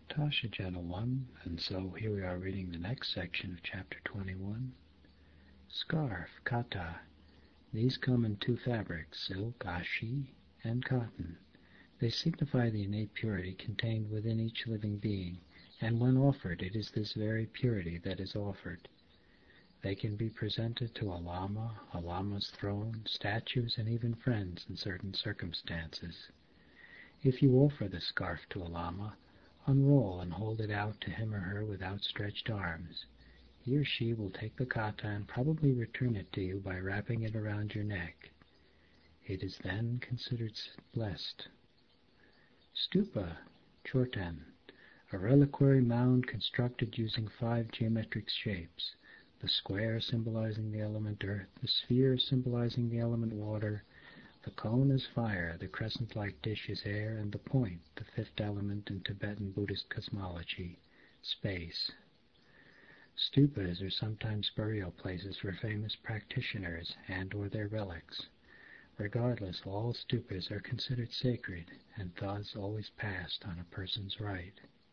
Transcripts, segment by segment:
Tasha, Gentle One, and so here we are reading the next section of Chapter 21. Scarf, kata. These come in two fabrics, silk, ashi, and cotton. They signify the innate purity contained within each living being, and when offered, it is this very purity that is offered. They can be presented to a lama's throne, statues, and even friends in certain circumstances. If you offer the scarf to a lama, unroll and hold it out to him or her with outstretched arms. He or she will take the kata and probably return it to you by wrapping it around your neck. It is then considered blessed. Stupa, chorten, a reliquary mound constructed using 5 geometric shapes, the square symbolizing the element earth, the sphere symbolizing the element water, the cone is fire, the crescent-like dish is air, and the point, the 5th element in Tibetan Buddhist cosmology, space. Stupas are sometimes burial places for famous practitioners and or their relics. Regardless, all stupas are considered sacred and thus always passed on a person's right.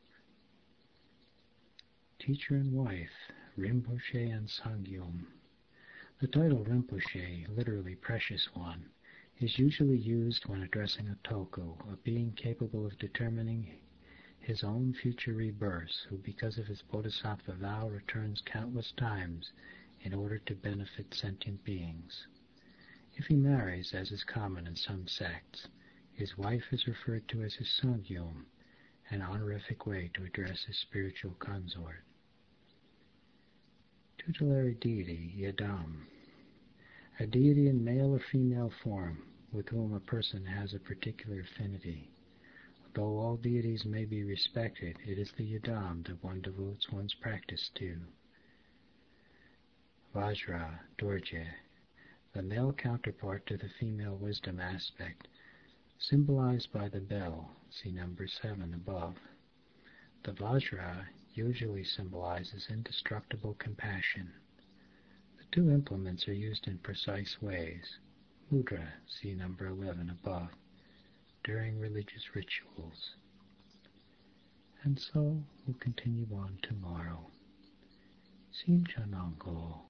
Teacher and wife, Rinpoche and Sangyum. The title Rinpoche, literally precious one, is usually used when addressing a toko, a being capable of determining his own future rebirths, who because of his bodhisattva vow returns countless times in order to benefit sentient beings. If he marries, as is common in some sects, his wife is referred to as his Sangyum, an honorific way to address his spiritual consort. Tutelary deity, Yadam. A deity in male or female form with whom a person has a particular affinity. Though all deities may be respected, it is the Yadam that one devotes one's practice to. Vajra, Dorje, the male counterpart to the female wisdom aspect, symbolized by the bell, see number 7 above. The Vajra usually symbolizes indestructible compassion. The 2 implements are used in precise ways, mudra, see number 11 above, during religious rituals. And so we'll continue on tomorrow. Simchanango.